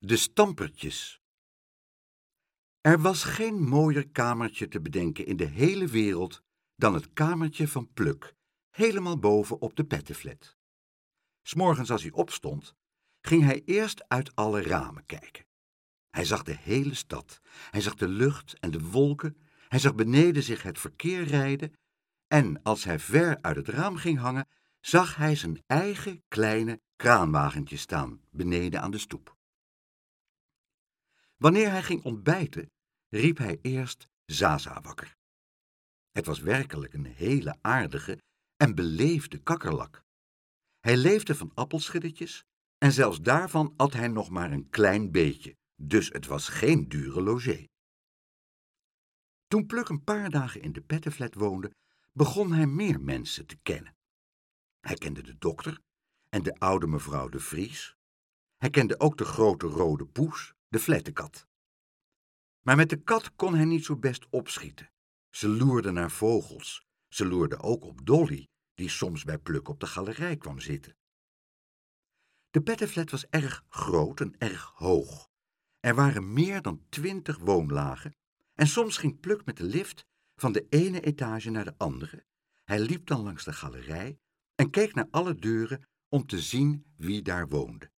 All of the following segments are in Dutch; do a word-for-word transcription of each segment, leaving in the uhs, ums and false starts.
De stampertjes. Er was geen mooier kamertje te bedenken in de hele wereld dan het kamertje van Pluk, helemaal boven op de pettenflat. 'S Morgens als hij opstond, ging hij eerst uit alle ramen kijken. Hij zag de hele stad, hij zag de lucht en de wolken, hij zag beneden zich het verkeer rijden en als hij ver uit het raam ging hangen, zag hij zijn eigen kleine kraanwagentje staan beneden aan de stoep. Wanneer hij ging ontbijten, riep hij eerst Zaza wakker. Het was werkelijk een hele aardige en beleefde kakkerlak. Hij leefde van appelschilletjes en zelfs daarvan at hij nog maar een klein beetje, dus het was geen dure logé. Toen Pluk een paar dagen in de pettenflat woonde, begon hij meer mensen te kennen. Hij kende de dokter en de oude mevrouw de Vries. Hij kende ook de grote rode poes, de flettenkat. Maar met de kat kon hij niet zo best opschieten. Ze loerde naar vogels. Ze loerde ook op Dolly, die soms bij Pluk op de galerij kwam zitten. De pettenflat was erg groot en erg hoog. Er waren meer dan twintig woonlagen en soms ging Pluk met de lift van de ene etage naar de andere. Hij liep dan langs de galerij en keek naar alle deuren om te zien wie daar woonde.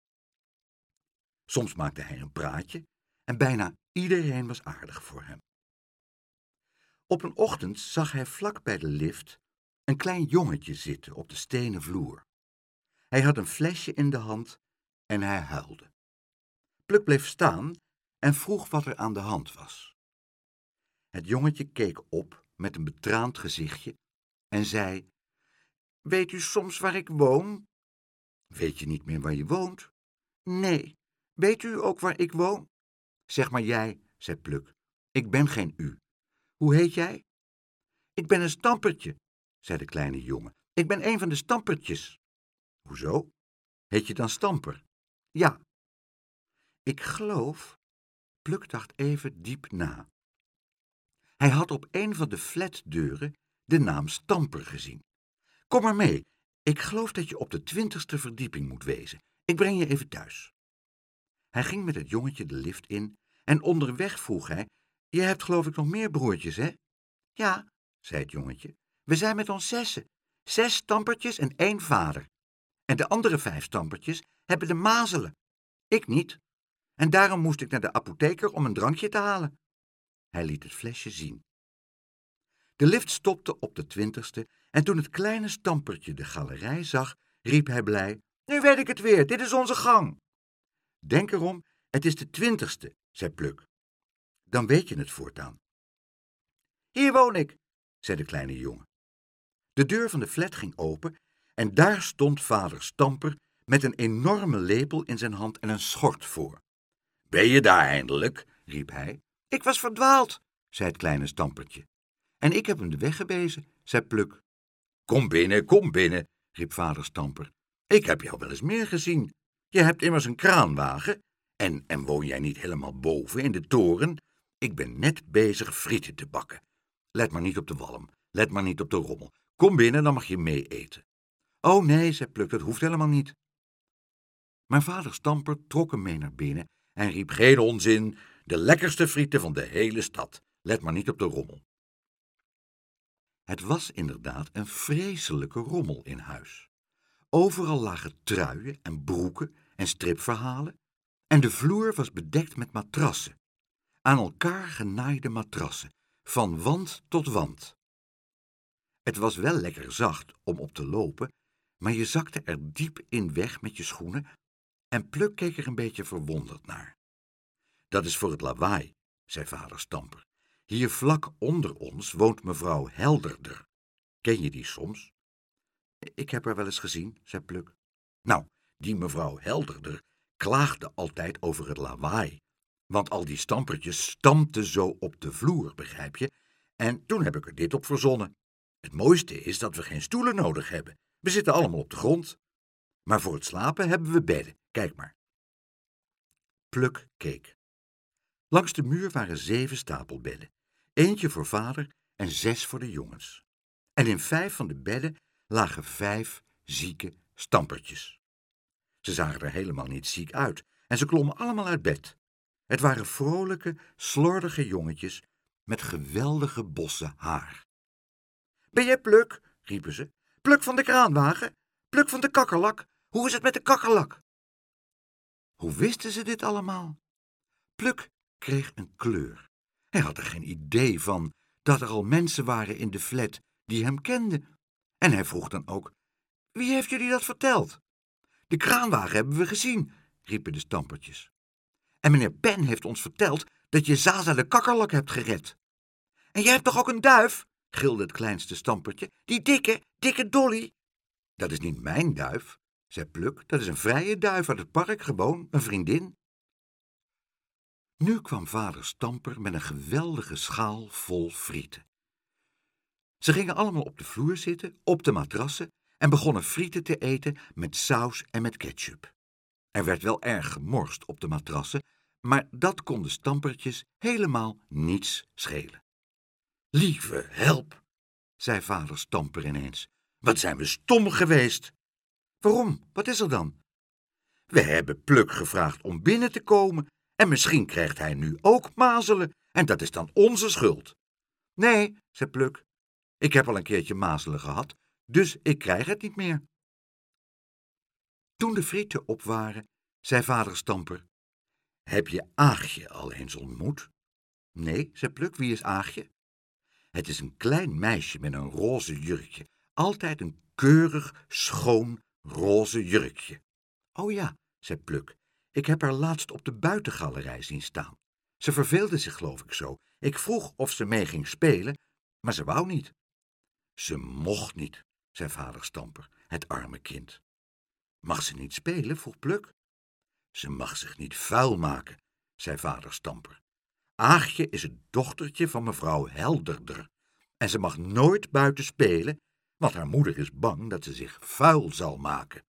Soms maakte hij een praatje en bijna iedereen was aardig voor hem. Op een ochtend zag hij vlak bij de lift een klein jongetje zitten op de stenen vloer. Hij had een flesje in de hand en hij huilde. Pluk bleef staan en vroeg wat er aan de hand was. Het jongetje keek op met een betraand gezichtje en zei: "Weet u soms waar ik woon?" "Weet je niet meer waar je woont?" "Nee. Weet u ook waar ik woon?" "Zeg maar jij," zei Pluk. "Ik ben geen u. Hoe heet jij?" "Ik ben een stampertje," zei de kleine jongen. "Ik ben een van de stampertjes." "Hoezo? Heet je dan Stamper?" "Ja." "Ik geloof..." Pluk dacht even diep na. Hij had op een van de flatdeuren de naam Stamper gezien. "Kom maar mee. Ik geloof dat je op de twintigste verdieping moet wezen. Ik breng je even thuis." Hij ging met het jongetje de lift in en onderweg vroeg hij: "Je hebt geloof ik nog meer broertjes, hè?" "Ja," zei het jongetje. "We zijn met ons zessen. Zes stampertjes en één vader. En de andere vijf stampertjes hebben de mazelen. Ik niet. En daarom moest ik naar de apotheker om een drankje te halen." Hij liet het flesje zien. De lift stopte op de twintigste en toen het kleine stampertje de galerij zag, riep hij blij: "Nu weet ik het weer, dit is onze gang." "Denk erom, het is de twintigste," zei Pluk. "Dan weet je het voortaan." "Hier woon ik," zei de kleine jongen. De deur van de flat ging open en daar stond vader Stamper met een enorme lepel in zijn hand en een schort voor. "Ben je daar eindelijk?" riep hij. "Ik was verdwaald," zei het kleine stampertje. "En ik heb hem de weg gewezen," zei Pluk. "Kom binnen, kom binnen," riep vader Stamper. "Ik heb jou wel eens meer gezien. Je hebt immers een kraanwagen. En, en woon jij niet helemaal boven in de toren? Ik ben net bezig frieten te bakken. Let maar niet op de walm, let maar niet op de rommel. Kom binnen, dan mag je mee eten." "Oh nee," zei Pluk, "dat hoeft helemaal niet." Maar vader Stamper trok hem mee naar binnen en riep: "Geen onzin, de lekkerste frieten van de hele stad. Let maar niet op de rommel." Het was inderdaad een vreselijke rommel in huis. Overal lagen truien en broeken en stripverhalen en de vloer was bedekt met matrassen, aan elkaar genaaide matrassen, van wand tot wand. Het was wel lekker zacht om op te lopen, maar je zakte er diep in weg met je schoenen en Pluk keek er een beetje verwonderd naar. "Dat is voor het lawaai," zei vader Stamper. "Hier vlak onder ons woont mevrouw Helderder. Ken je die soms?" "Ik heb haar wel eens gezien," zei Pluk. "Nou, die mevrouw Helderder klaagde altijd over het lawaai, want al die stampertjes stampten zo op de vloer, begrijp je? En toen heb ik er dit op verzonnen. Het mooiste is dat we geen stoelen nodig hebben. We zitten allemaal op de grond. Maar voor het slapen hebben we bedden, kijk maar." Pluk keek. Langs de muur waren zeven stapelbedden, eentje voor vader en zes voor de jongens. En in vijf van de bedden lagen vijf zieke stampertjes. Ze zagen er helemaal niet ziek uit en ze klommen allemaal uit bed. Het waren vrolijke, slordige jongetjes met geweldige bossen haar. Ben jij Pluk? Riepen ze. Pluk van de kraanwagen? Pluk van de kakkerlak? Hoe is het met de kakkerlak? Hoe wisten ze dit allemaal? Pluk kreeg een kleur. Hij had er geen idee van dat er al mensen waren in de flat die hem kenden. En hij vroeg dan ook: wie heeft jullie dat verteld? De kraanwagen hebben we gezien, riepen de stampertjes. En meneer Pen heeft ons verteld dat je Zaza de kakkerlak hebt gered. En jij hebt toch ook een duif? Gilde het kleinste stampertje. Die dikke, dikke Dolly. Dat is niet mijn duif, zei Pluk. Dat is een vrije duif uit het park, gewoon, een vriendin. Nu kwam vader Stamper met een geweldige schaal vol frieten. Ze gingen allemaal op de vloer zitten, op de matrassen, en begonnen frieten te eten met saus en met ketchup. Er werd wel erg gemorst op de matrassen, maar dat kon de stampertjes helemaal niets schelen. Lieve help, zei vader Stamper ineens. Wat zijn we stom geweest. Waarom? Wat is er dan? We hebben Pluk gevraagd om binnen te komen en misschien krijgt hij nu ook mazelen en dat is dan onze schuld. Nee, zei Pluk, ik heb al een keertje mazelen gehad, dus ik krijg het niet meer. Toen de frieten op waren, zei vader Stamper: heb je Aagje al eens ontmoet? Nee, zei Pluk, wie is Aagje? Het is een klein meisje met een roze jurkje, altijd een keurig, schoon, roze jurkje. Oh ja, zei Pluk, ik heb haar laatst op de buitengalerij zien staan. Ze verveelde zich, geloof ik zo. Ik vroeg of ze mee ging spelen, maar ze wou niet. Ze mocht niet, zei vader Stamper, het arme kind. Mag ze niet spelen? Vroeg Pluk. Ze mag zich niet vuil maken, zei vader Stamper. Aagje is het dochtertje van mevrouw Helderder en ze mag nooit buiten spelen, want haar moeder is bang dat ze zich vuil zal maken.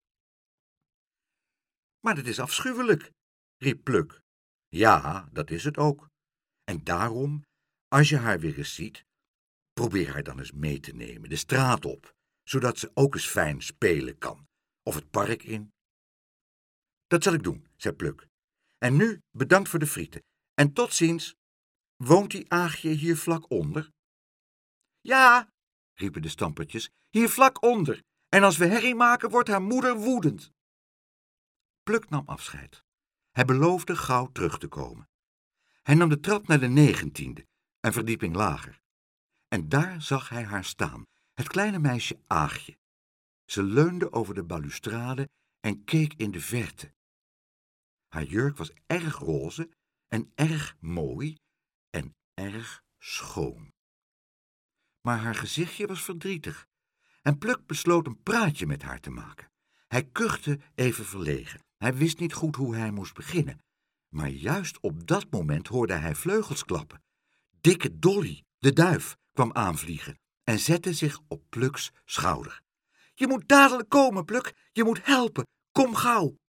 Maar dat is afschuwelijk, riep Pluk. Ja, dat is het ook. En daarom, als je haar weer eens ziet, probeer haar dan eens mee te nemen, de straat op, zodat ze ook eens fijn spelen kan, of het park in. Dat zal ik doen, zei Pluk. En nu bedankt voor de frieten. En tot ziens. Woont die Aagje hier vlak onder? Ja, riepen de stampertjes, hier vlak onder. En als we herrie maken, wordt haar moeder woedend. Pluk nam afscheid. Hij beloofde gauw terug te komen. Hij nam de trap naar de negentiende, een verdieping lager. En daar zag hij haar staan, het kleine meisje Aagje. Ze leunde over de balustrade en keek in de verte. Haar jurk was erg roze en erg mooi en erg schoon. Maar haar gezichtje was verdrietig en Pluk besloot een praatje met haar te maken. Hij kuchte even verlegen. Hij wist niet goed hoe hij moest beginnen. Maar juist op dat moment hoorde hij vleugels klappen. Dikke Dolly, de duif, kwam aanvliegen en zette zich op Pluks schouder. Je moet dadelijk komen, Pluk. Je moet helpen. Kom gauw.